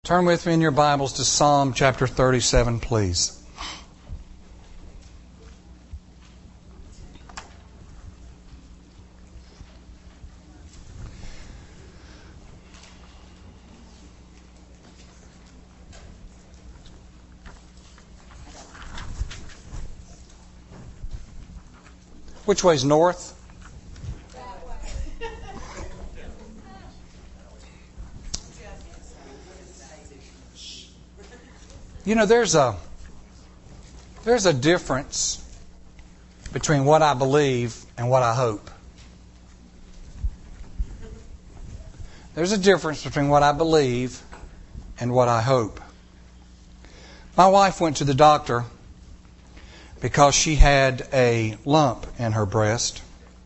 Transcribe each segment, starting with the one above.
Turn with me in your Bibles to Psalm chapter 37, please. Which way's north? You know, there's a difference between what I believe and what I hope. There's a difference between what I believe and what I hope. My wife went to the doctor because she had a lump in her breast.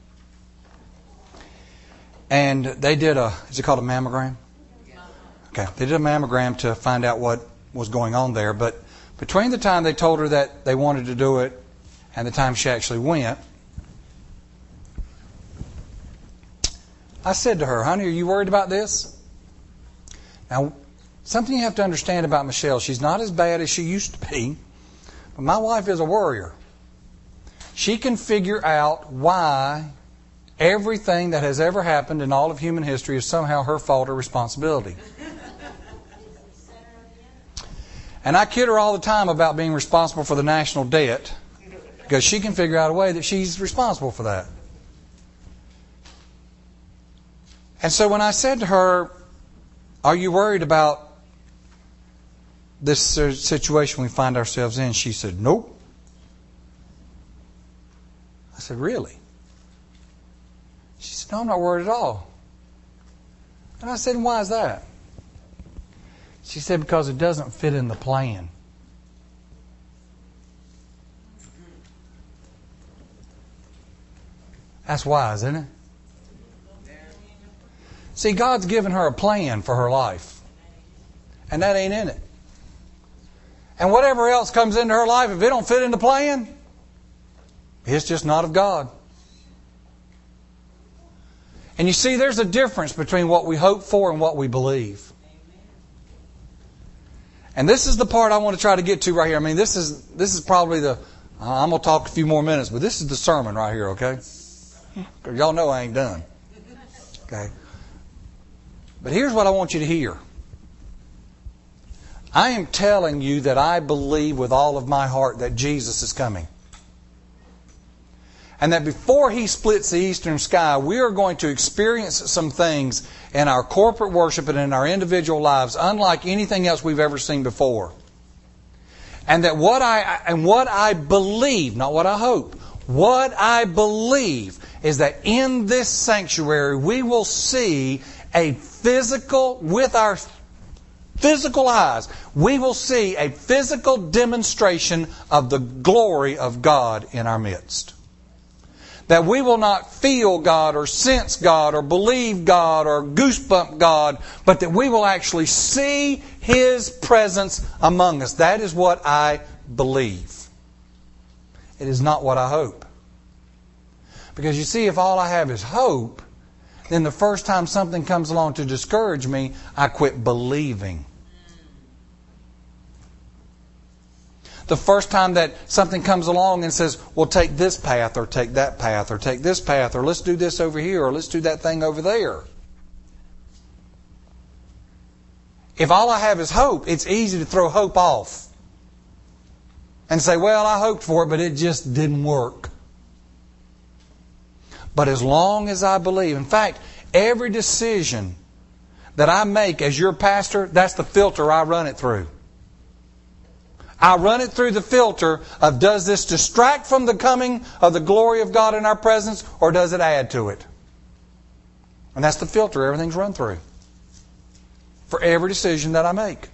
And they did is it called a mammogram? Okay, they did a mammogram to find out what was going on there. But between the time they told her that they wanted to do it and the time she actually went, I said to her, "Honey, are you worried about this?" Now, something you have to understand about Michelle, she's not as bad as she used to be. But my wife is a worrier. She can figure out why everything that has ever happened in all of human history is somehow her fault or responsibility. And I kid her all the time about being responsible for the national debt because she can figure out a way that she's responsible for that. And so when I said to her, "Are you worried about this situation we find ourselves in?" She said, "Nope." I said, "Really?" She said, "No, I'm not worried at all." And I said, "Why is that?" She said, "Because it doesn't fit in the plan." That's wise, isn't it? See, God's given her a plan for her life. And that ain't in it. And whatever else comes into her life, if it don't fit in the plan, it's just not of God. And you see, there's a difference between what we hope for and what we believe. And this is the part I want to try to get to right here. I mean, this is probably I'm going to talk a few more minutes, but this is the sermon right here, okay? Y'all know I ain't done. Okay? But here's what I want you to hear. I am telling you that I believe with all of my heart that Jesus is coming. And that before He splits the eastern sky, we are going to experience some things in our corporate worship and in our individual lives unlike anything else we've ever seen before. And that what I believe, not what I hope, what I believe is that in this sanctuary we will see with our physical eyes, we will see a physical demonstration of the glory of God in our midst. That we will not feel God or sense God or believe God or goosebump God, but that we will actually see His presence among us. That is what I believe. It is not what I hope. Because you see, if all I have is hope, then the first time something comes along to discourage me, I quit believing. The first time that something comes along and says, "Well, take this path or take that path or take this path or let's do this over here or let's do that thing over there." If all I have is hope, it's easy to throw hope off and say, "Well, I hoped for it, but it just didn't work." But as long as I believe, in fact, every decision that I make as your pastor, that's the filter I run it through. I run it through the filter of, does this distract from the coming of the glory of God in our presence, or does it add to it? And that's the filter everything's run through for every decision that I make.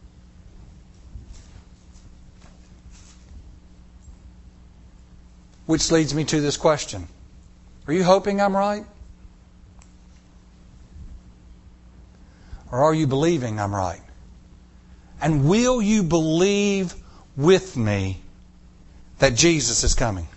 Which leads me to this question. Are you hoping I'm right? Or are you believing I'm right? And will you believe with me that Jesus is coming?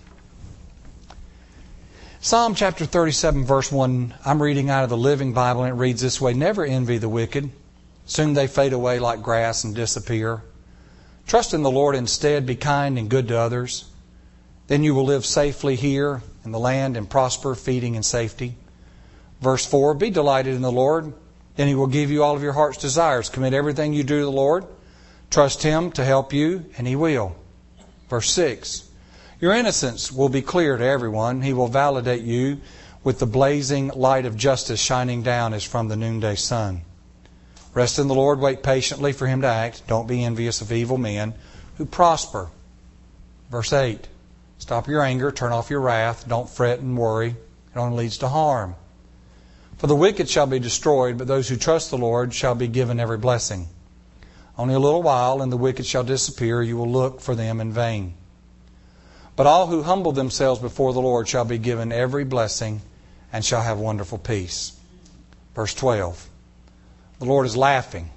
Psalm chapter 37 verse 1, I'm reading out of the Living Bible, and it reads this way: "Never envy the wicked, Soon they fade away like grass and disappear. Trust in the Lord instead. Be kind and good to others. Then you will live safely here in the land and prosper, feeding in safety. Verse 4, be delighted in the Lord. Then He will give you all of your heart's desires. Commit everything you do to the Lord. Trust Him to help you, and He will. Verse 6, your innocence will be clear to everyone. He will validate you with the blazing light of justice shining down as from the noonday sun. Rest in the Lord. Wait patiently for Him to act. Don't be envious of evil men who prosper. Verse 8, stop your anger. Turn off your wrath. Don't fret and worry. It only leads to harm. For the wicked shall be destroyed, but those who trust the Lord shall be given every blessing. Only a little while, and the wicked shall disappear. You will look for them in vain. But all who humble themselves before the Lord shall be given every blessing and shall have wonderful peace. Verse 12. The Lord is laughing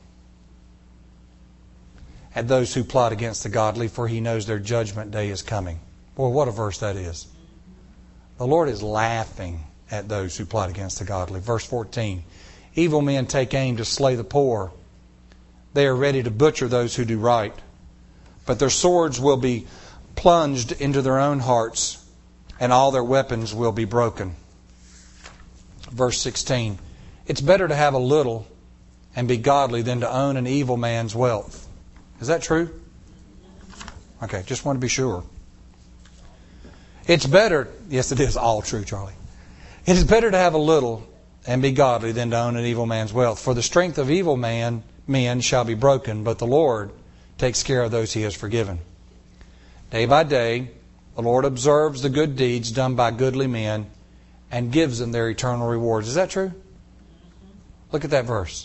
at those who plot against the godly, for He knows their judgment day is coming. Boy, what a verse that is. The Lord is laughing at those who plot against the godly. Verse 14. Evil men take aim to slay the poor. They are ready to butcher those who do right. But their swords will be plunged into their own hearts, and all their weapons will be broken. Verse 16. It's better to have a little and be godly than to own an evil man's wealth. Is that true? Okay, just want to be sure. It's better, yes it is all true, Charlie. It is better to have a little and be godly than to own an evil man's wealth. For the strength of evil men shall be broken, but the Lord takes care of those He has forgiven. Day by day, the Lord observes the good deeds done by goodly men and gives them their eternal rewards. Is that true? Look at that verse.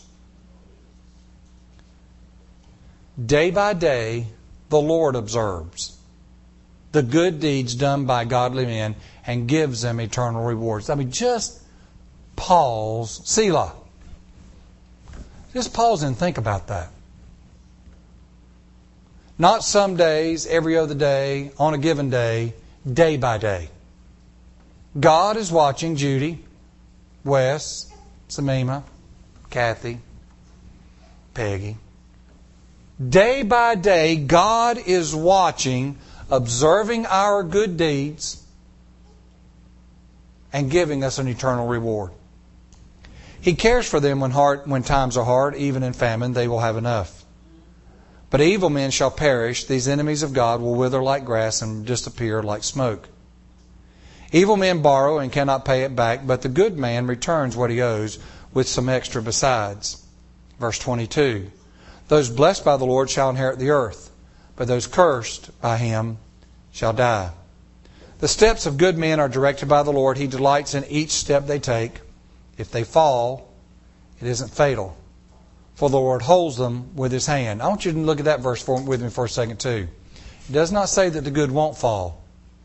Day by day, the Lord observes the good deeds done by godly men and gives them eternal rewards. I mean, just pause. Selah. Just pause and think about that. Not some days, every other day, on a given day, day by day. God is watching Judy, Wes, Samima, Kathy, Peggy. Day by day, God is watching, observing our good deeds, and giving us an eternal reward. He cares for them when times are hard, even in famine, they will have enough. But evil men shall perish. These enemies of God will wither like grass and disappear like smoke. Evil men borrow and cannot pay it back, but the good man returns what he owes with some extra besides. Verse 22. Those blessed by the Lord shall inherit the earth, but those cursed by Him shall die. The steps of good men are directed by the Lord. He delights in each step they take. If they fall, it isn't fatal, for the Lord holds them with His hand. I want you to look at that verse with me for a second too. It does not say that the good won't fall.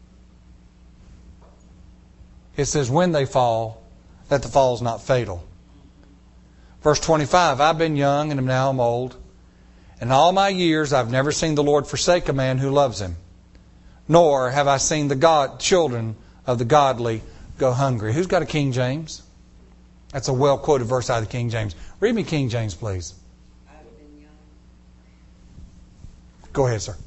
It says when they fall, that the fall is not fatal. Verse 25, I've been young and now I'm old. In all my years I've never seen the Lord forsake a man who loves Him. Nor have I seen the children of the godly go hungry. Who's got a King James? That's a well-quoted verse out of the King James. Read me King James, please. Go ahead, sir.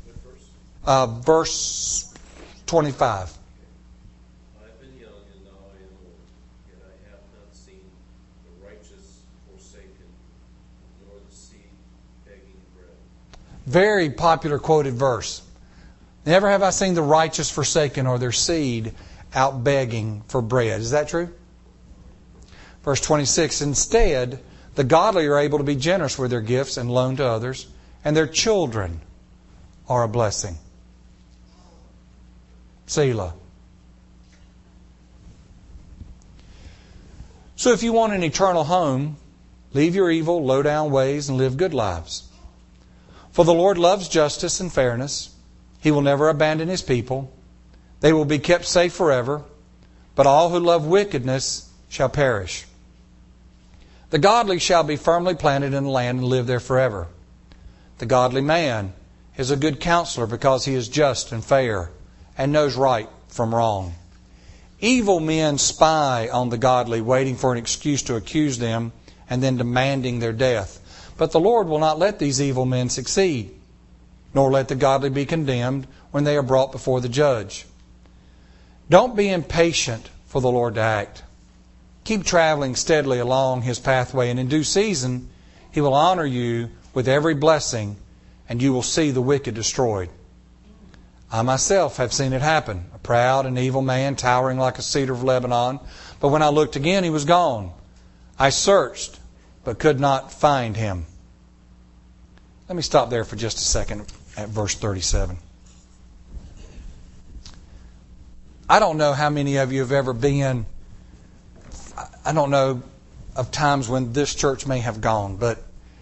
Verse 25. I have been young and now I am old, yet I have not seen the righteous forsaken, nor the seed begging bread. Very popular quoted verse. Never have I seen the righteous forsaken or their seed out begging for bread. Is that true? Verse 26, instead, the godly are able to be generous with their gifts and loan to others, and their children are a blessing. Selah. So if you want an eternal home, leave your evil, low-down ways and live good lives. For the Lord loves justice and fairness. He will never abandon His people. They will be kept safe forever, but all who love wickedness shall perish. The godly shall be firmly planted in the land and live there forever. The godly man is a good counselor because he is just and fair and knows right from wrong. Evil men spy on the godly, waiting for an excuse to accuse them and then demanding their death. But the Lord will not let these evil men succeed, nor let the godly be condemned when they are brought before the judge. Don't be impatient for the Lord to act. Keep traveling steadily along His pathway, and in due season He will honor you with every blessing, and you will see the wicked destroyed. I myself have seen it happen. A proud and evil man towering like a cedar of Lebanon. But when I looked again, he was gone. I searched, but could not find him. Let me stop there for just a second at verse 37. I don't know how many of you have ever been, I don't know of times when this church may have gone, but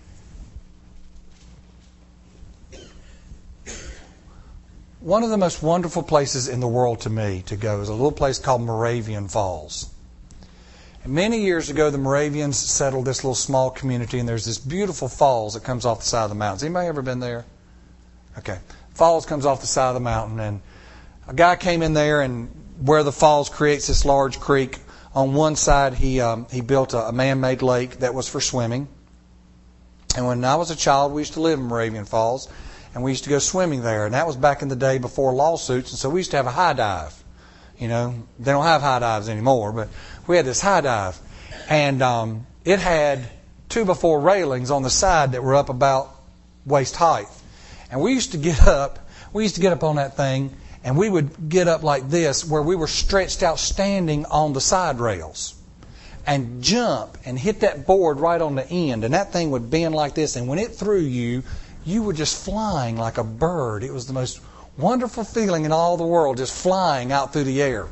one of the most wonderful places in the world to me to go is a little place called Moravian Falls. And many years ago, the Moravians settled this little small community, and there's this beautiful falls that comes off the side of the mountains. Anybody ever been there? Okay. Falls comes off the side of the mountain, and a guy came in there, and where the falls creates this large creek, on one side he built a man-made lake that was for swimming. And when I was a child, we used to live in Moravian Falls, and we used to go swimming there. And that was back in the day before lawsuits, and so we used to have a high dive. You know, they don't have high dives anymore, but we had this high dive. And it had 2x4 railings on the side that were up about waist height. And we used to get up on that thing, and we would get up like this, where we were stretched out standing on the side rails, and jump and hit that board right on the end. And that thing would bend like this, and when it threw you, you were just flying like a bird. It was the most wonderful feeling in all the world, just flying out through the air.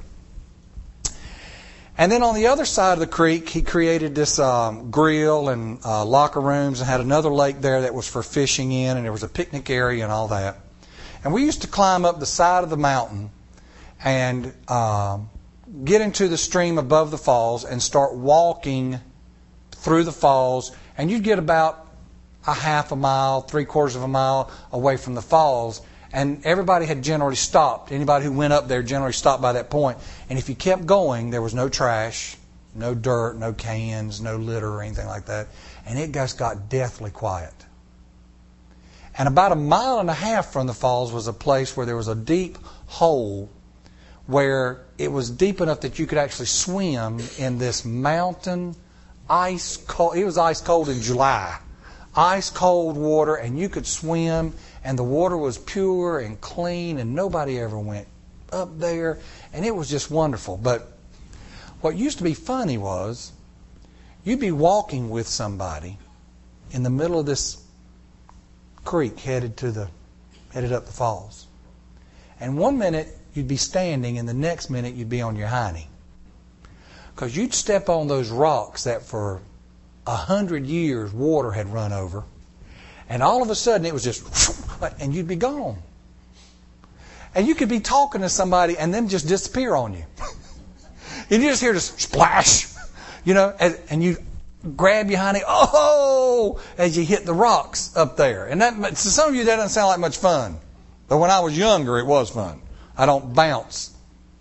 And then on the other side of the creek, he created this grill and locker rooms, and had another lake there that was for fishing in, and there was a picnic area and all that. And we used to climb up the side of the mountain and get into the stream above the falls and start walking through the falls, and you'd get about a half a mile, 3/4 of a mile away from the falls, and everybody had generally stopped. Anybody who went up there generally stopped by that point. And if you kept going, there was no trash, no dirt, no cans, no litter or anything like that. And it just got deathly quiet. And about 1.5 miles from the falls was a place where there was a deep hole where it was deep enough that you could actually swim in this mountain ice cold. It was ice cold in July. Ice cold water, and you could swim, and the water was pure and clean, and nobody ever went up there, and it was just wonderful. But what used to be funny was you'd be walking with somebody in the middle of this creek headed up the falls, and one minute you'd be standing, and the next minute you'd be on your hiney, because you'd step on those rocks that for 100 years water had run over, and all of a sudden it was just, and you'd be gone. And you could be talking to somebody and them just disappear on you. And you just hear this splash, and you grab behind it, as you hit the rocks up there. And that, to some of you, that doesn't sound like much fun. But when I was younger, it was fun. I don't bounce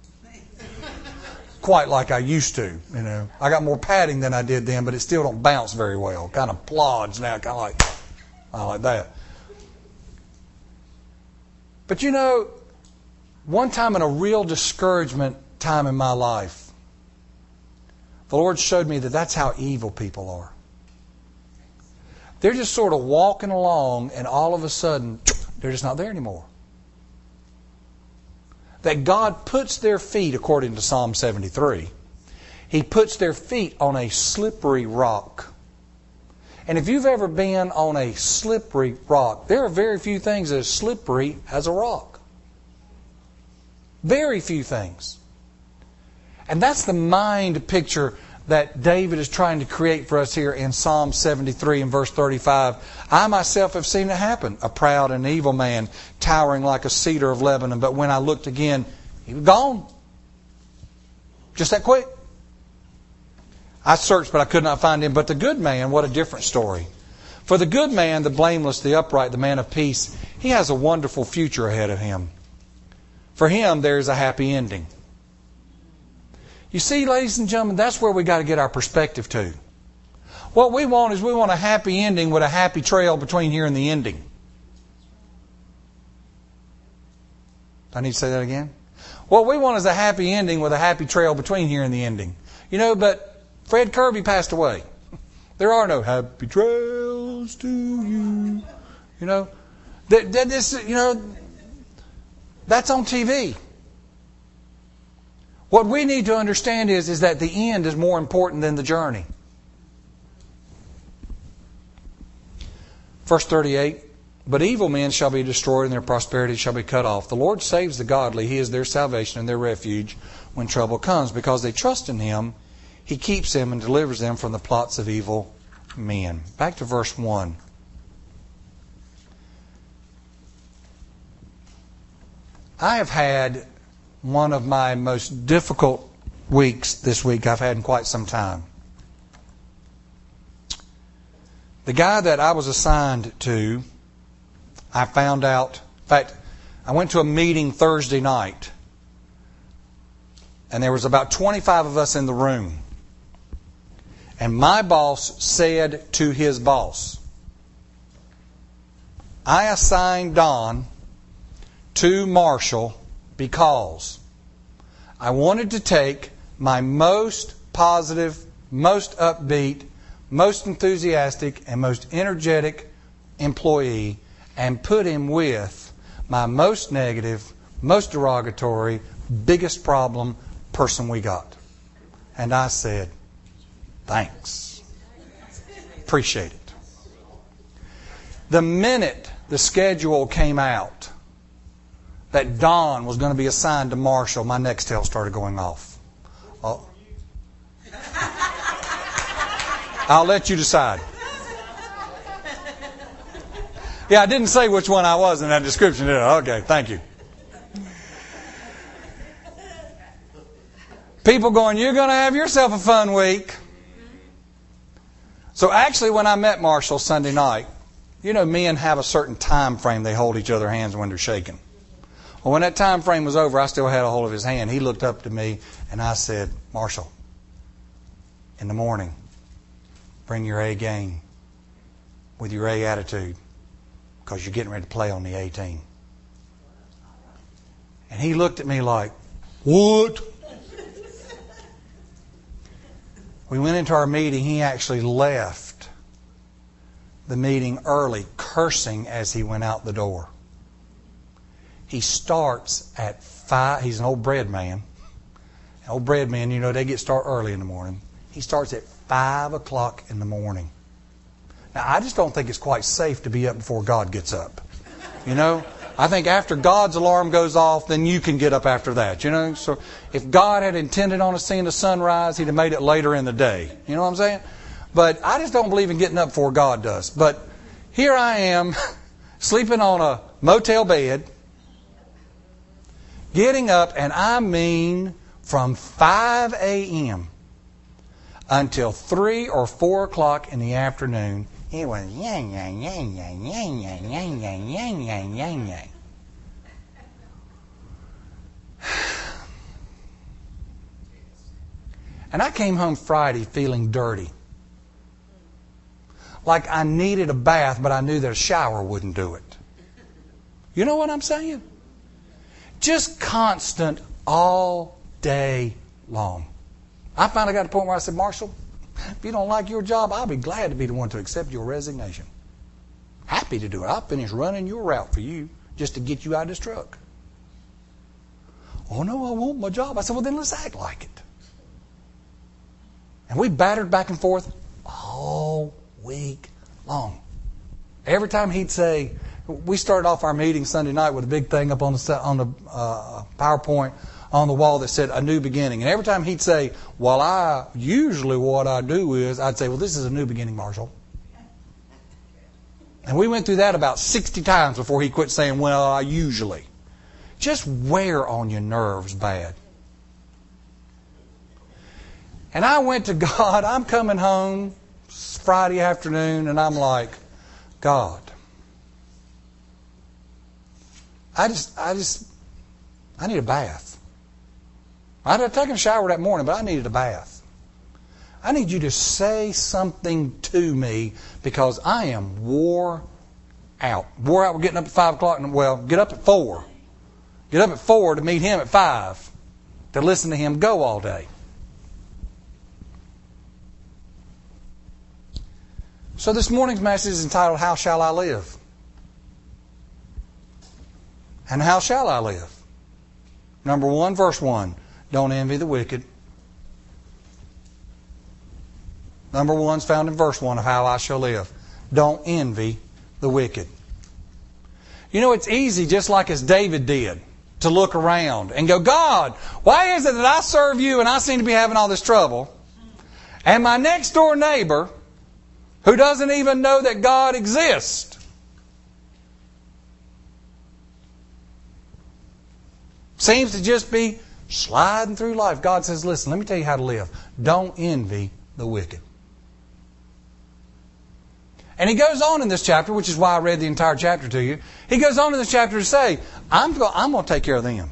quite like I used to, I got more padding than I did then, but it still don't bounce very well. Kind of plods now, kind of like that. But one time in a real discouragement time in my life, the Lord showed me that that's how evil people are. They're just sort of walking along, and all of a sudden, they're just not there anymore. That God puts their feet, according to Psalm 73, He puts their feet on a slippery rock. And if you've ever been on a slippery rock, there are very few things as slippery as a rock. Very few things. And that's the mind picture that David is trying to create for us here in Psalm 73 and verse 35. I myself have seen it happen. A proud and evil man towering like a cedar of Lebanon. But when I looked again, he was gone. Just that quick. I searched, but I could not find him. But the good man, what a different story. For the good man, the blameless, the upright, the man of peace, he has a wonderful future ahead of him. For him, there is a happy ending. You see, ladies and gentlemen, that's where we got to get our perspective to. What we want is we want a happy ending with a happy trail between here and the ending. I need to say that again? What we want is a happy ending with a happy trail between here and the ending. But Fred Kirby passed away. There are no happy trails to you. That's on TV. What we need to understand is that the end is more important than the journey. Verse 38, but evil men shall be destroyed and their prosperity shall be cut off. The Lord saves the godly. He is their salvation and their refuge when trouble comes. Because they trust in Him, He keeps them and delivers them from the plots of evil men. Back to verse 1. I have had one of my most difficult weeks this week I've had in quite some time. The guy that I was assigned to, I found out, in fact, I went to a meeting Thursday night, and there was about 25 of us in the room. And my boss said to his boss, I assigned Don to Marshall because I wanted to take my most positive, most upbeat, most enthusiastic, and most energetic employee and put him with my most negative, most derogatory, biggest problem person we got. And I said, thanks. Appreciate it. The minute the schedule came out that Don was going to be assigned to Marshall, my Nextel started going off. Oh. I'll let you decide. Yeah, I didn't say which one I was in that description, did I? Okay, thank you. People going, you're going to have yourself a fun week. So actually, when I met Marshall Sunday night, men have a certain time frame they hold each other's hands when they're shaking. Well, when that time frame was over, I still had a hold of his hand. He looked up to me and I said, Marshall, in the morning, bring your A game with your A attitude because you're getting ready to play on the A team. And he looked at me like, what? We went into our meeting. He actually left the meeting early, cursing as he went out the door. He starts at 5. He's an old bread man. Old bread men, they start early in the morning. He starts at 5 o'clock in the morning. Now, I just don't think it's quite safe to be up before God gets up. I think after God's alarm goes off, then you can get up after that. So if God had intended on us seeing the sunrise, He'd have made it later in the day. You know what I'm saying? But I just don't believe in getting up before God does. But here I am, sleeping on a motel bed, getting up, and I mean from 5 a.m. until 3 or 4 o'clock in the afternoon, it was yang, yang, yang, yang, yang, yang, yang, yang, yang, yang, yang, yang. And I came home Friday feeling dirty. Like I needed a bath, but I knew that a shower wouldn't do it. You know what I'm saying? Just constant all day long. I finally got to the point where I said, Marshall, if you don't like your job, I'll be glad to be the one to accept your resignation. Happy to do it. I'll finish running your route for you just to get you out of this truck. Oh, no, I want my job. I said, well, then let's act like it. And we battered back and forth all week long. Every time he'd say, we started off our meeting Sunday night with a big thing up on the PowerPoint on the wall that said a new beginning. And every time he'd say, well, usually what I do is, I'd say, well, this is a new beginning, Marshall. And we went through that about 60 times before he quit saying, well, I usually. Just wear on your nerves bad. And I went to God. I'm coming home Friday afternoon, and I'm like, God, I need a bath. I'd have taken a shower that morning, but I needed a bath. I need you to say something to me because I am wore out. Wore out. We're getting up at 5 o'clock. Well, get up at 4. Get up at 4 to meet him at 5. To listen to him go all day. So this morning's message is entitled, How Shall I Live? And how shall I live? Number 1, verse 1. Don't envy the wicked. Number 1 is found in verse 1 of how I shall live. Don't envy the wicked. You know, it's easy, just like as David did, to look around and go, God, why is it that I serve you and I seem to be having all this trouble? And my next door neighbor, who doesn't even know that God exists, seems to just be sliding through life. God says, listen, let me tell you how to live. Don't envy the wicked. And he goes on in this chapter, which is why I read the entire chapter to you. He goes on in this chapter to say, I'm going to take care of them.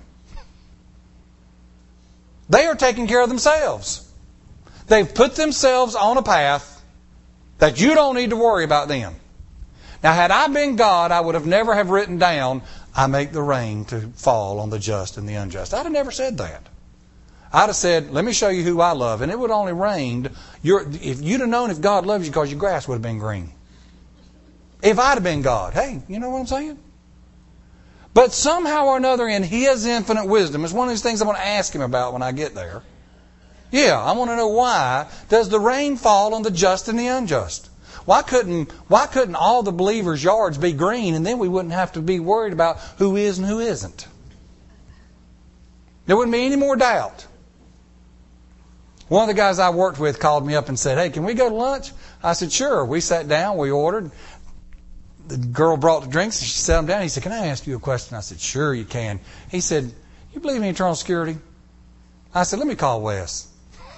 They are taking care of themselves. They've put themselves on a path that you don't need to worry about them. Now, had I been God, I would have never have written down, I make the rain to fall on the just and the unjust. I'd have never said that. I'd have said, let me show you who I love. And it would have only rained. If you'd have known if God loves you, because your grass would have been green. If I'd have been God. Hey, you know what I'm saying? But somehow or another, in His infinite wisdom, it's one of these things I'm going to ask Him about when I get there. Yeah, I want to know why does the rain fall on the just and the unjust? Why couldn't all the believers' yards be green, and then we wouldn't have to be worried about who is and who isn't? There wouldn't be any more doubt. One of the guys I worked with called me up and said, hey, can we go to lunch? I said, sure. We sat down, we ordered. The girl brought the drinks, and she sat them down. He said, can I ask you a question? I said, sure you can. He said, you believe in eternal security? I said, let me call Wes.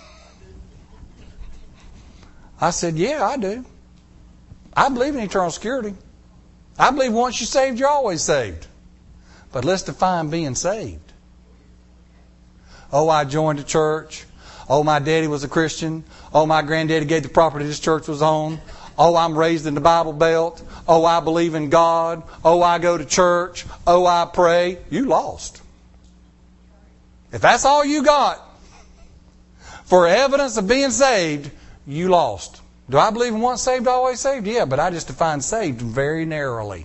I said, yeah, I do. I believe in eternal security. I believe once you're saved, you're always saved. But let's define being saved. Oh, I joined a church. Oh, my daddy was a Christian. Oh, my granddaddy gave the property this church was on. Oh, I'm raised in the Bible Belt. Oh, I believe in God. Oh, I go to church. Oh, I pray. You lost. If that's all you got for evidence of being saved, you lost. Do I believe in once saved, always saved? Yeah, but I just define saved very narrowly.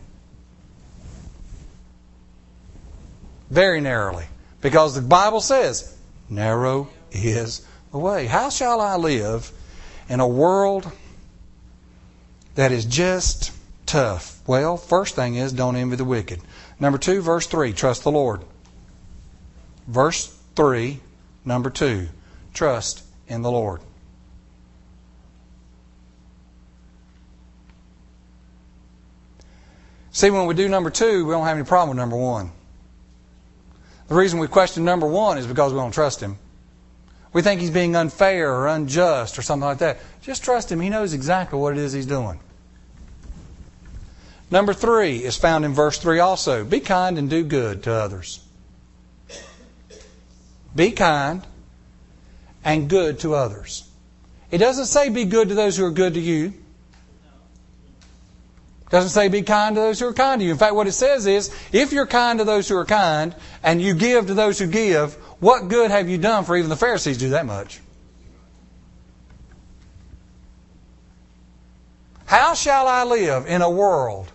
Very narrowly. Because the Bible says, narrow is the way. How shall I live in a world that is just tough? Well, first thing is, don't envy the wicked. Number 2, verse 3, trust the Lord. Verse 3, number 2, trust in the Lord. See, when we do number 2, we don't have any problem with number 1. The reason we question number 1 is because we don't trust Him. We think He's being unfair or unjust or something like that. Just trust Him. He knows exactly what it is He's doing. Number 3 is found in verse 3 also. Be kind and do good to others. Be kind and good to others. It doesn't say be good to those who are good to you. It doesn't say be kind to those who are kind to you. In fact, what it says is, if you're kind to those who are kind and you give to those who give, what good have you done? For even the Pharisees do that much. How shall I live in a world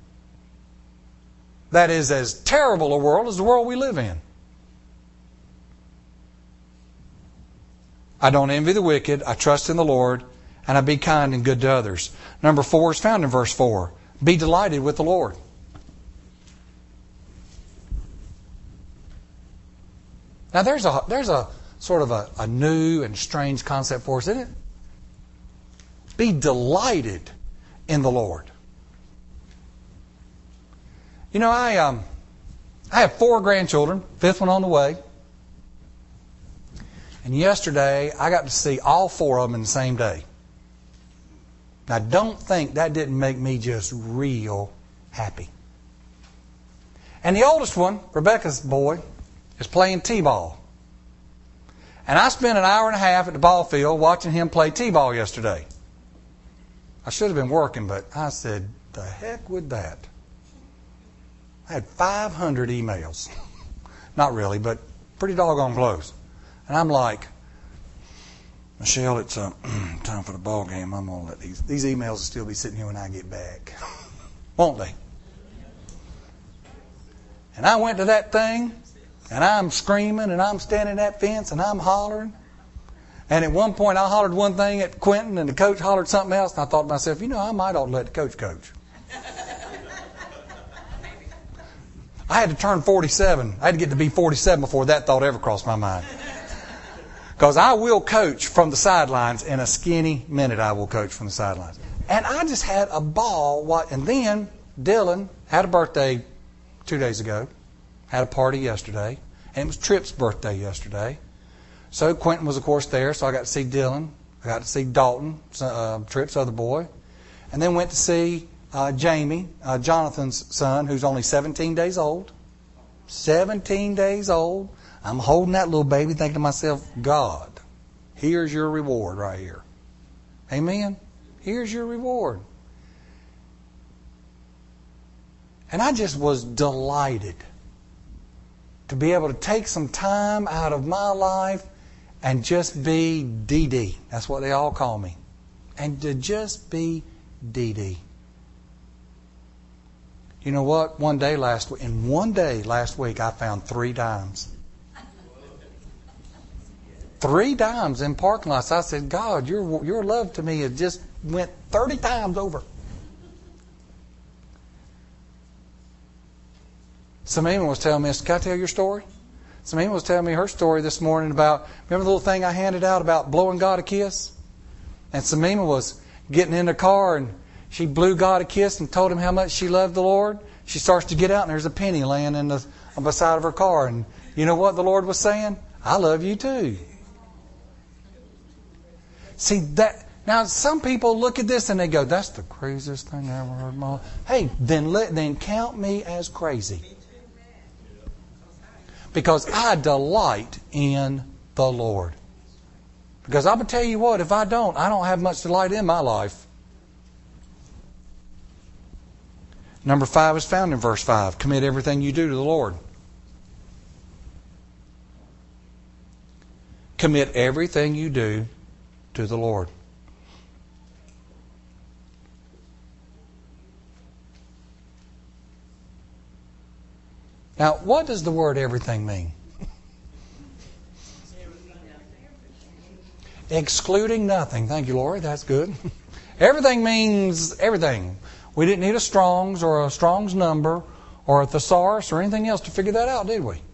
that is as terrible a world as the world we live in? I don't envy the wicked, I trust in the Lord, and I be kind and good to others. Number 4 is found in verse 4. Be delighted with the Lord. Now there's a sort of a new and strange concept for us, isn't it? Be delighted in the Lord. You know, I have 4 grandchildren, 5th one on the way. And yesterday, I got to see all 4 of them in the same day. Now, don't think that didn't make me just real happy. And the oldest one, Rebecca's boy, is playing t-ball. And I spent an hour and a half at the ball field watching him play t-ball yesterday. I should have been working, but I said, the heck with that. I had 500 emails. Not really, but pretty doggone close. And I'm like, Michelle, it's time for the ball game. I'm going to let these emails will still be sitting here when I get back. Won't they? And I went to that thing, and I'm screaming, and I'm standing at that fence, and I'm hollering. And at one point, I hollered one thing at Quentin, and the coach hollered something else, and I thought to myself, I might ought to let the coach coach. I had to turn 47. I had to get to be 47 before that thought ever crossed my mind. Because I will coach from the sidelines in a skinny minute. I will coach from the sidelines. And I just had a ball. And then Dylan had a birthday 2 days ago. Had a party yesterday. And it was Tripp's birthday yesterday. So Quentin was, of course, there. So I got to see Dylan. I got to see Dalton, Tripp's other boy. And then went to see Jamie, Jonathan's son, who's only 17 days old. 17 days old. I'm holding that little baby thinking to myself, God, here's your reward right here. Amen? Here's your reward. And I just was delighted to be able to take some time out of my life and just be DD. That's what they all call me. And to just be DD. You know what? One day last week, I found 3 dimes. 3 dimes in parking lots. I said, God, your love to me has just went 30 times over. Samima was telling me, can I tell your story? Samima was telling me her story this morning about, remember the little thing I handed out about blowing God a kiss? And Samima was getting in the car and she blew God a kiss and told him how much she loved the Lord. She starts to get out and there's a penny laying on the side of her car. And you know what the Lord was saying? I love you too. See that now some people look at this and they go, that's the craziest thing I ever heard in my life. Hey, then count me as crazy. Because I delight in the Lord. Because I'm going to tell you what, if I don't have much delight in my life. Number 5 is found in verse 5. Commit everything you do to the Lord. Commit everything you do to the Lord. Now, what does the word everything mean? Excluding nothing. Thank you, Lori. That's good. Everything means everything. We didn't need a Strong's or a Strong's number or a thesaurus or anything else to figure that out, did we?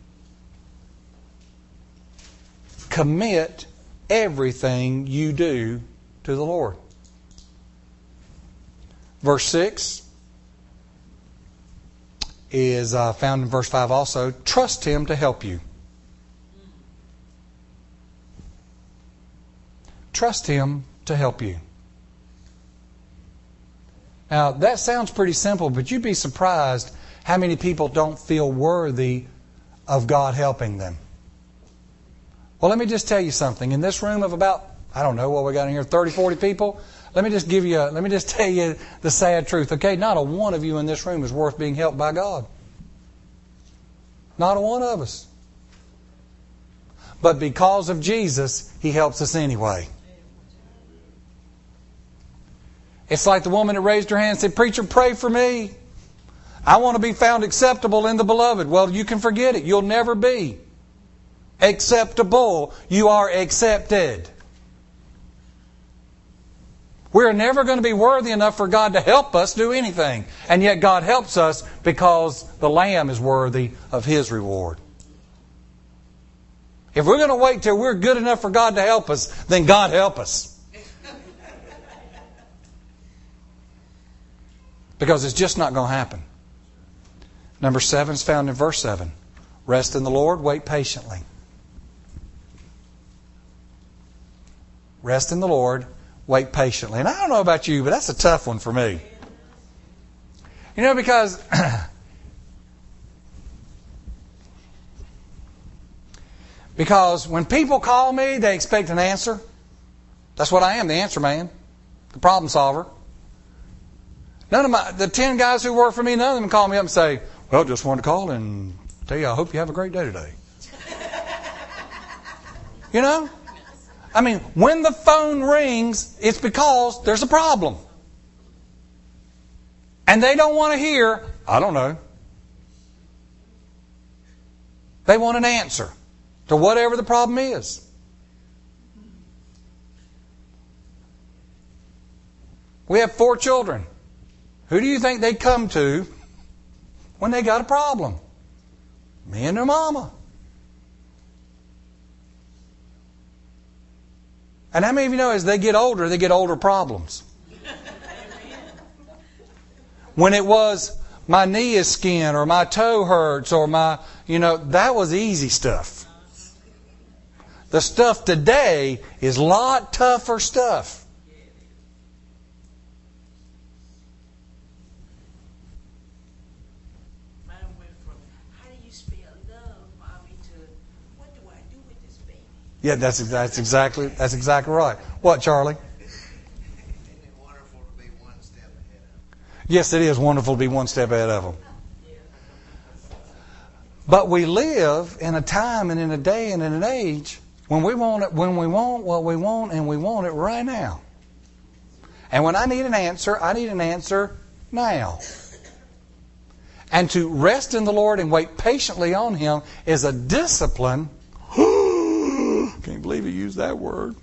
Commit everything you do to the Lord. Verse 6 is found in verse 5 also. Trust Him to help you. Trust Him to help you. Now, that sounds pretty simple, but you'd be surprised how many people don't feel worthy of God helping them. Well, let me just tell you something. In this room of about, I don't know what we got in here, 30, 40 people, let me just tell you the sad truth. Okay, not a one of you in this room is worth being helped by God. Not a one of us. But because of Jesus, He helps us anyway. It's like the woman that raised her hand and said, "Preacher, pray for me. I want to be found acceptable in the Beloved." Well, you can forget it. You'll never be acceptable. You are accepted. We're never going to be worthy enough for God to help us do anything. And yet God helps us because the Lamb is worthy of His reward. If we're going to wait till we're good enough for God to help us, then God help us. Because it's just not going to happen. Number 7 is found in verse 7. Rest in the Lord, wait patiently. Rest in the Lord, wait patiently. And I don't know about you, but that's a tough one for me. You know, because Because when people call me, they expect an answer. That's what I am, the answer man, the problem solver. None of the 10 guys who work for me, none of them call me up and say, well, just wanted to call and tell you I hope you have a great day today. You know? I mean, when the phone rings, it's because there's a problem. And they don't want to hear, I don't know. They want an answer to whatever the problem is. We have 4 children. Who do you think they come to when they got a problem? Me and their mama. And how many of you know as they get older problems? When it was my knee is skinned or my toe hurts or that was easy stuff. The stuff today is a lot tougher stuff. Mine went from, how do you spell love, Mommy, to what do I do with this baby? Yeah, that's exactly right. What, Charlie? Yes, it is wonderful to be one step ahead of them. But we live in a time and in a day and in an age when we want it, when we want what we want, and we want it right now. And when I need an answer now. And to rest in the Lord and wait patiently on Him is a discipline. Can't believe He used that word.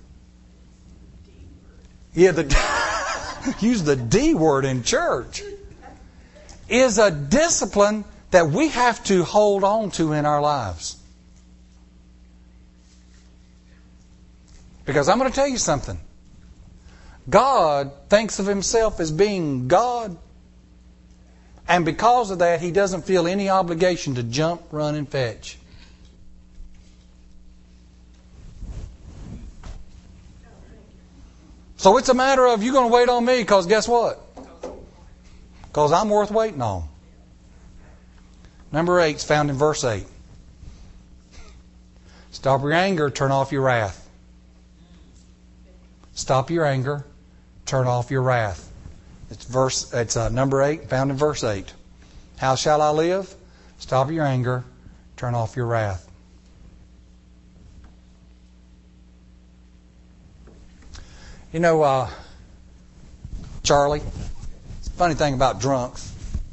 Yeah, use the D word in church. Is a discipline that we have to hold on to in our lives. Because I'm going to tell you something. God thinks of Himself as being God. And because of that, He doesn't feel any obligation to jump, run, and fetch. So it's a matter of you going to wait on me because guess what? Because I'm worth waiting on. Number 8 is found in verse 8. Stop your anger, turn off your wrath. Stop your anger, turn off your wrath. It's number 8, found in verse 8. How shall I live? Stop your anger, turn off your wrath. You know, Charlie, it's a funny thing about drunks.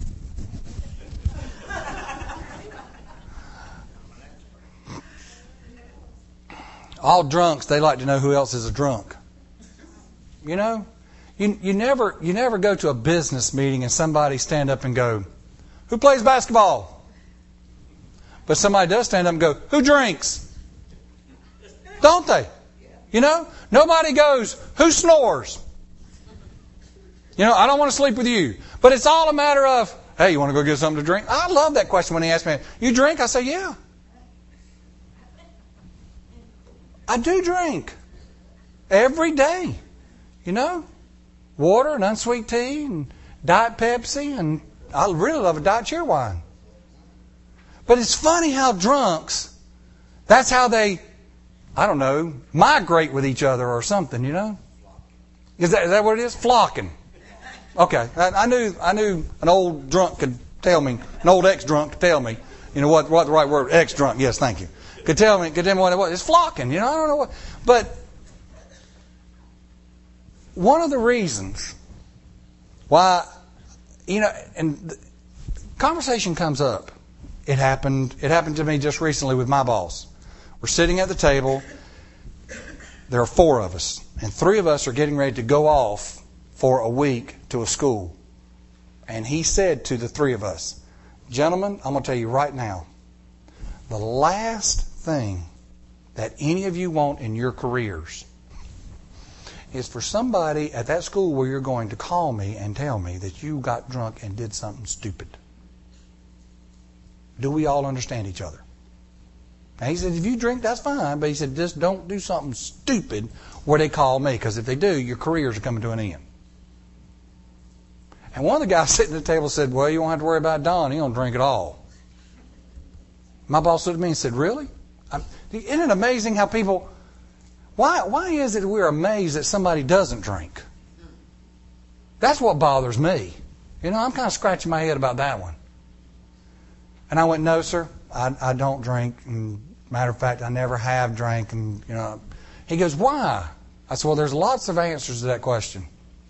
All drunks, they like to know who else is a drunk. You know? You never go to a business meeting and somebody stand up and go, who plays basketball? But somebody does stand up and go, who drinks? Don't they? You know? Nobody goes, who snores? You know, I don't want to sleep with you. But it's all a matter of, hey, you want to go get something to drink? I love that question when he asks me, you drink? I say, yeah. I do drink. Every day. You know? Water and unsweet tea and Diet Pepsi, and I really love a Diet Cheer wine. But it's funny how drunks, that's how they, I don't know, migrate with each other or something, you know? Is that what it is? Flocking. Okay. I knew an old drunk could tell me, an old ex-drunk could tell me, you know what the right word, ex-drunk, yes, thank you. Could tell me what it was. It's flocking, you know, I don't know what. But one of the reasons why, you know, and the conversation comes up. It happened to me just recently with my boss. We're sitting at the table. There are 4 of us, and 3 of us are getting ready to go off for a week to a school. And he said to the 3 of us, gentlemen, I'm going to tell you right now, the last thing that any of you want in your careers is for somebody at that school where you're going to call me and tell me that you got drunk and did something stupid. Do we all understand each other? Now he said, if you drink, that's fine. But he said, just don't do something stupid where they call me. Because if they do, your careers are coming to an end. And one of the guys sitting at the table said, well, you won't have to worry about Don. He don't drink at all. My boss looked at me and said, really? Isn't it amazing how people... Why is it we're amazed that somebody doesn't drink? That's what bothers me. You know, I'm kind of scratching my head about that one. And I went, no, sir, I don't drink. And matter of fact, I never have drank. And, you know, he goes, why? I said, well, there's lots of answers to that question.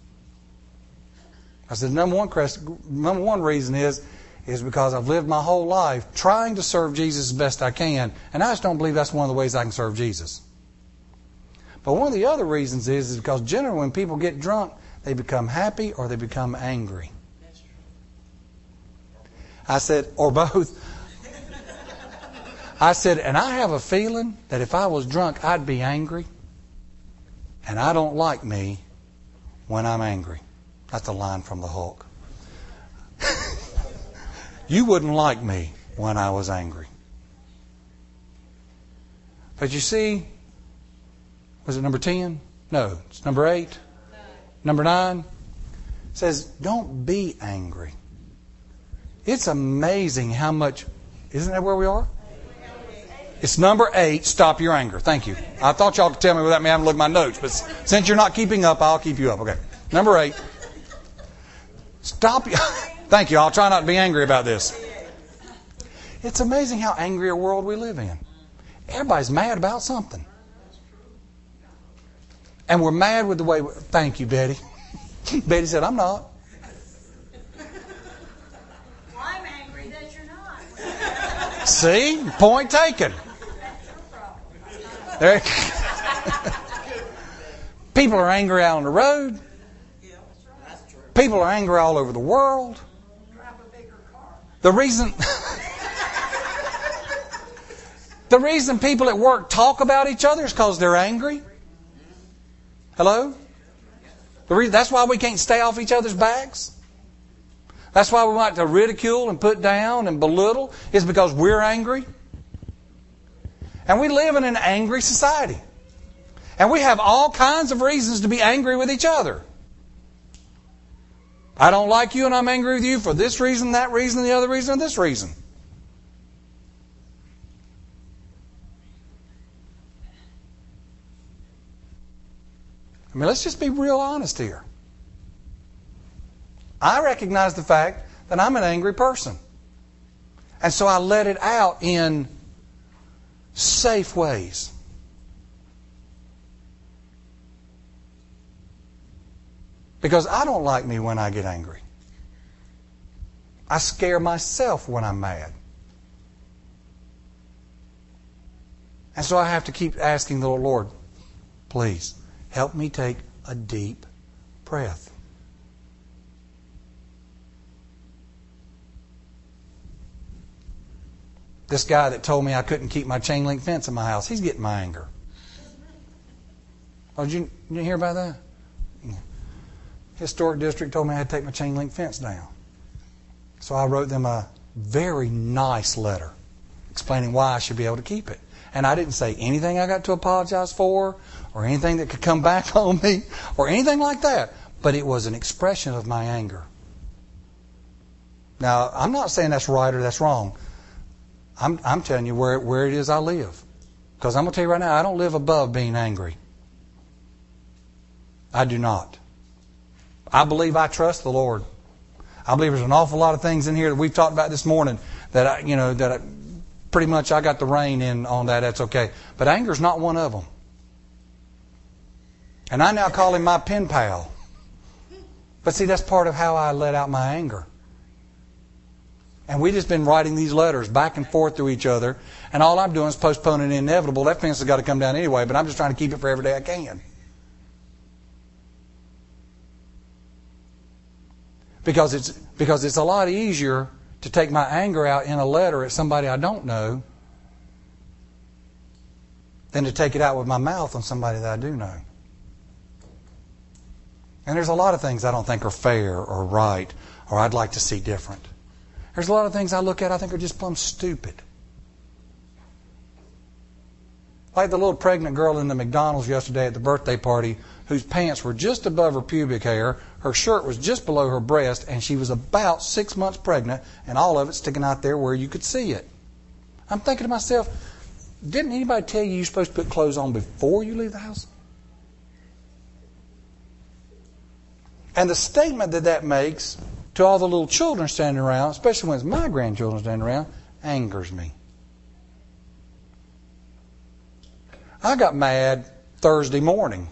I said, number one reason is because I've lived my whole life trying to serve Jesus as best I can. And I just don't believe that's one of the ways I can serve Jesus. But one of the other reasons is because generally when people get drunk, they become happy or they become angry. That's true. I said, or both. I said, and I have a feeling that if I was drunk, I'd be angry. And I don't like me when I'm angry. That's a line from the Hulk. You wouldn't like me when I was angry. But you see, was it number 10? No, it's number 8. Number 9 says, don't be angry. It's amazing how much... Isn't that where we are? It's number 8, stop your anger. Thank you. I thought y'all could tell me without me having to look at my notes, but since you're not keeping up, I'll keep you up. Okay. Number 8. Stop. Thank you. I'll try not to be angry about this. It's amazing how angry a world we live in. Everybody's mad about something. And we're mad with the way... Thank you, Betty. Betty said, I'm not. Well, I'm angry that you're not. See? Point taken. There. People are angry out on the road. People are angry all over the world. Drive a bigger car. The reason people at work talk about each other is because they're angry. Hello? That's why we can't stay off each other's backs. That's why we like to ridicule and put down and belittle, is because we're angry. And we live in an angry society. And we have all kinds of reasons to be angry with each other. I don't like you and I'm angry with you for this reason, that reason, the other reason, and this reason. I mean, let's just be real honest here. I recognize the fact that I'm an angry person. And so I let it out in safe ways. Because I don't like me when I get angry. I scare myself when I'm mad. And so I have to keep asking the Lord, please, help me take a deep breath. This guy that told me I couldn't keep my chain link fence in my house, he's getting my anger. Oh, did you hear about that? Historic district told me I had to take my chain link fence down. So I wrote them a very nice letter explaining why I should be able to keep it. And I didn't say anything I got to apologize for or anything that could come back on me or anything like that. But it was an expression of my anger. Now, I'm not saying that's right or that's wrong. I'm telling you where it is I live. Because I'm going to tell you right now, I don't live above being angry. I do not. I believe I trust the Lord. I believe there's an awful lot of things in here that we've talked about this morning that pretty much I got the rein in on that. That's okay. But anger's not one of them. And I now call him my pen pal. But see, that's part of how I let out my anger. And we've just been writing these letters back and forth to each other. And all I'm doing is postponing the inevitable. That fence has got to come down anyway, but I'm just trying to keep it for every day I can. Because it's a lot easier to take my anger out in a letter at somebody I don't know than to take it out with my mouth on somebody that I do know. And there's a lot of things I don't think are fair or right or I'd like to see different. There's a lot of things I look at I think are just plumb stupid. Like the little pregnant girl in the McDonald's yesterday at the birthday party whose pants were just above her pubic hair, her shirt was just below her breast, and she was about 6 months pregnant, and all of it sticking out there where you could see it. I'm thinking to myself, Didn't anybody tell you you're supposed to put clothes on before you leave the house? And the statement that makes to all the little children standing around, especially when it's my grandchildren standing around, angers me. I got mad Thursday morning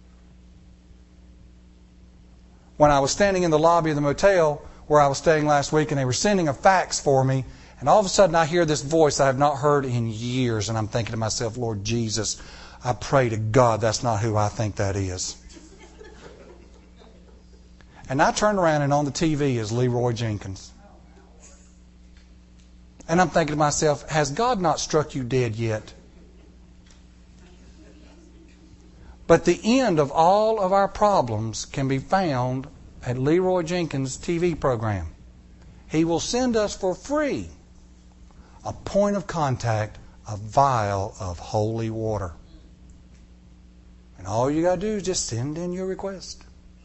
when I was standing in the lobby of the motel where I was staying last week, and they were sending a fax for me, and all of a sudden I hear this voice I have not heard in years, and I'm thinking to myself, Lord Jesus, I pray to God that's not who I think that is. And I turned around, and on the TV is Leroy Jenkins. And I'm thinking to myself, has God not struck you dead yet? But the end of all of our problems can be found at Leroy Jenkins' TV program. He will send us for free a point of contact, a vial of holy water. And all you got to do is just send in your request.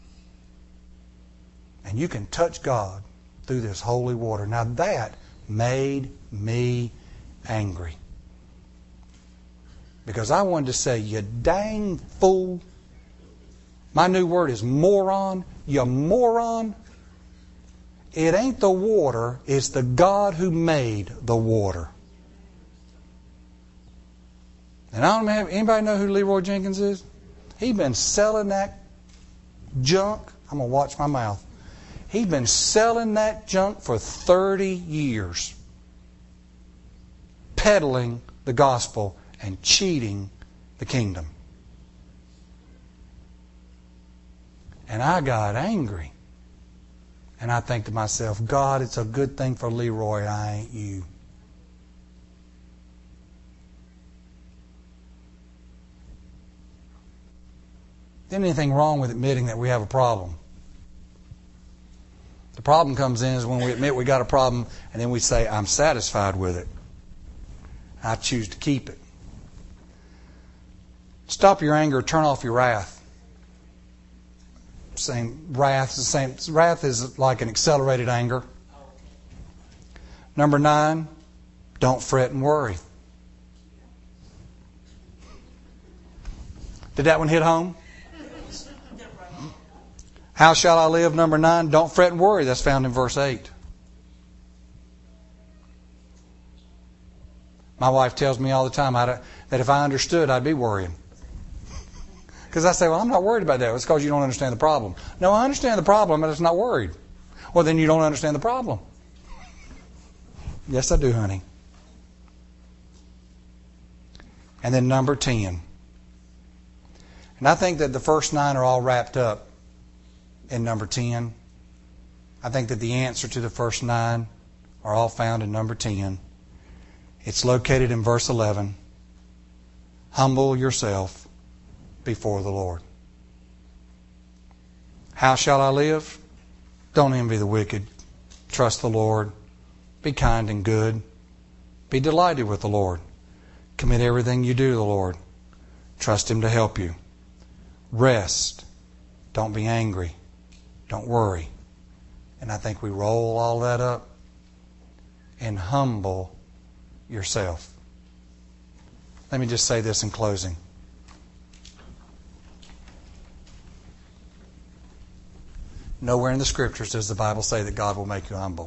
And you can touch God through this holy water. Now that made me angry. Because I wanted to say, you dang fool. My new word is moron. You moron. It ain't the water, it's the God who made the water. And I don't know, anybody know who Leroy Jenkins is? He's been selling that junk. I'm going to watch my mouth. He's been selling that junk for 30 years. Peddling the gospel and cheating the kingdom. And I got angry. And I think to myself, God, it's a good thing for Leroy I ain't you. There isn't anything wrong with admitting that we have a problem. The problem comes in is when we admit we got a problem and then we say, I'm satisfied with it. I choose to keep it. Stop your anger, turn off your wrath. Wrath is like an accelerated anger. Number 9, don't fret and worry. Did that one hit home? How shall I live? Number 9, don't fret and worry. That's found in verse 8. My wife tells me all the time that if I understood, I'd be worrying. Because I say, well, I'm not worried about that. It's because you don't understand the problem. No, I understand the problem, but it's not worried. Well, then you don't understand the problem. Yes, I do, honey. And then number 10. And I think that the first 9 are all wrapped up in number 10. I think that the answer to the first 9 are all found in number 10. It's located in verse 11. Humble yourself before the Lord. How shall I live? Don't envy the wicked. Trust the Lord. Be kind and good. Be delighted with the Lord. Commit everything you do to the Lord. Trust Him to help you. Rest. Don't be angry. Don't worry. And I think we roll all that up and humble yourself. Let me just say this in closing. Nowhere in the Scriptures does the Bible say that God will make you humble.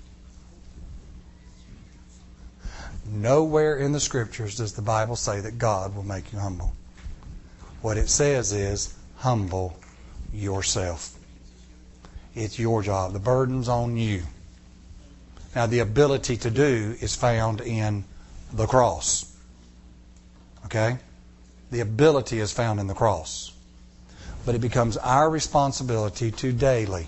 Nowhere in the Scriptures does the Bible say that God will make you humble. What it says is, humble yourself. It's your job. The burden's on you. Now, the ability to do is found in the cross. Okay? The ability is found in the cross. But it becomes our responsibility to daily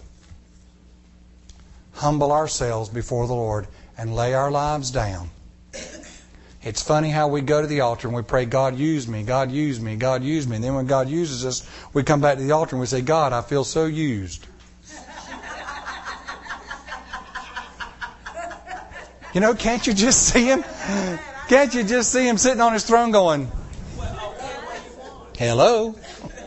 humble ourselves before the Lord and lay our lives down. It's funny how we go to the altar and we pray, God, use me, God, use me, God, use me. And then when God uses us, we come back to the altar and we say, God, I feel so used. You know, can't you just see Him? Can't you just see Him sitting on His throne going, hello?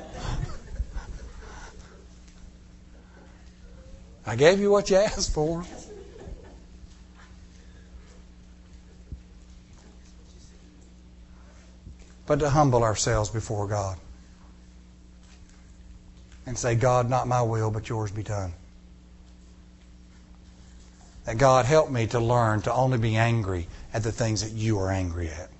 I gave you what you asked for. but to humble ourselves before God and say, God, not my will, but yours be done. That God, help me to learn to only be angry at the things that you are angry at.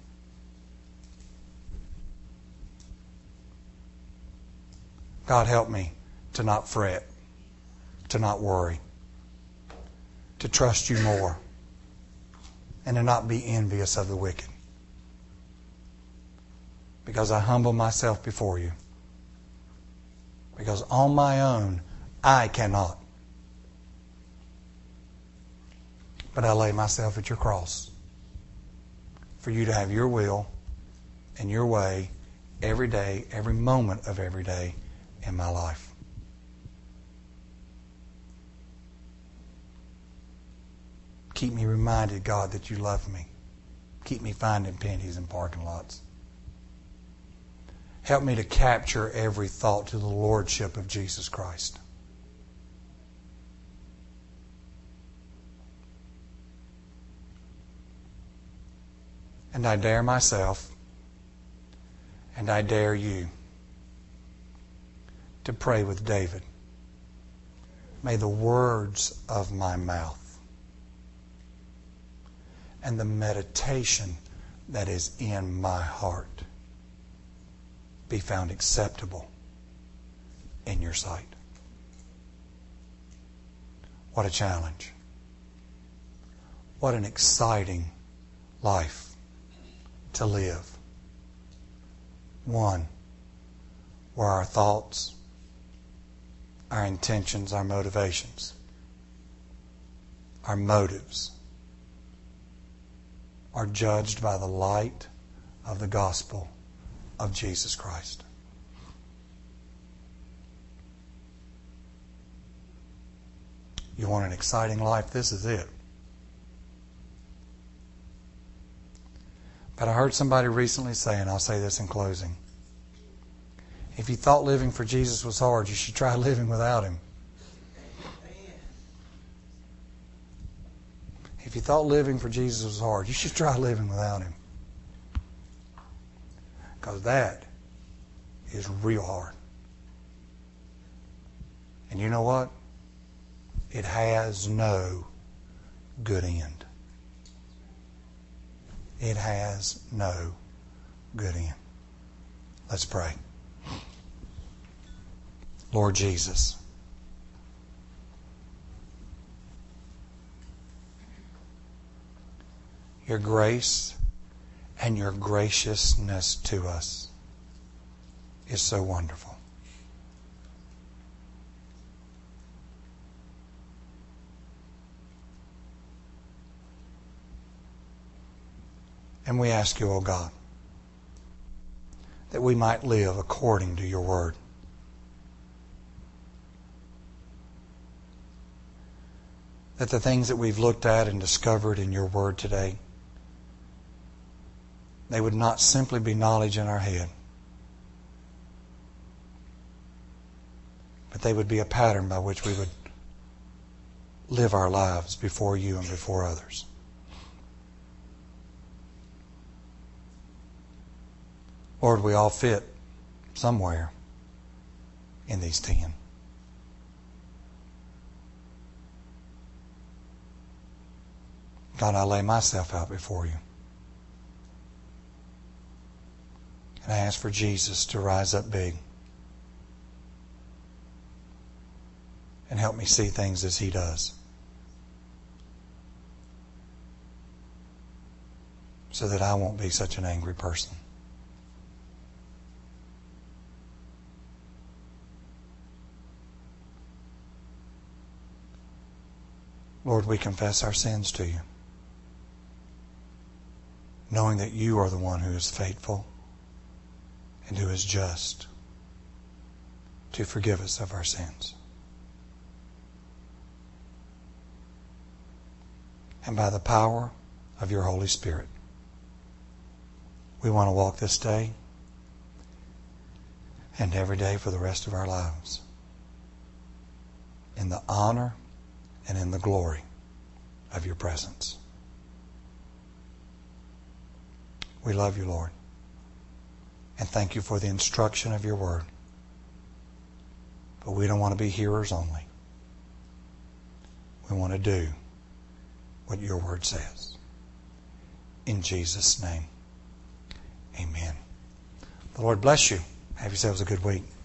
God, help me to not fret, to not worry, to trust you more, and to not be envious of the wicked. Because I humble myself before you. Because on my own, I cannot. But I lay myself at your cross for you to have your will and your way every day, every moment of every day in my life. Keep me reminded, God, that you love me. Keep me finding pennies in parking lots. Help me to capture every thought to the Lordship of Jesus Christ. And I dare myself, and I dare you to pray with David. May the words of my mouth and the meditation that is in my heart be found acceptable in your sight. What a challenge. What an exciting life to live. One where our thoughts, our intentions, our motivations, our motives are judged by the light of the gospel of Jesus Christ. You want an exciting life? This is it. But I heard somebody recently say, and I'll say this in closing, if you thought living for Jesus was hard, you should try living without Him. If you thought living for Jesus was hard, you should try living without Him. Because that is real hard. And you know what? It has no good end. It has no good end. Let's pray. Lord Jesus, your grace and your graciousness to us is so wonderful. And we ask you, O God, that we might live according to your word. That the things that we've looked at and discovered in your word today, they would not simply be knowledge in our head, but they would be a pattern by which we would live our lives before you and before others. Lord, we all fit somewhere in these 10. God, I lay myself out before you. And I ask for Jesus to rise up big and help me see things as He does, so that I won't be such an angry person. Lord, we confess our sins to you, knowing that you are the one who is faithful and who is just to forgive us of our sins. And by the power of your Holy Spirit, we want to walk this day and every day for the rest of our lives in the honor and in the glory of your presence. We love you, Lord. And thank you for the instruction of your word. But we don't want to be hearers only. We want to do what your word says. In Jesus' name, amen. The Lord bless you. Have yourselves a good week.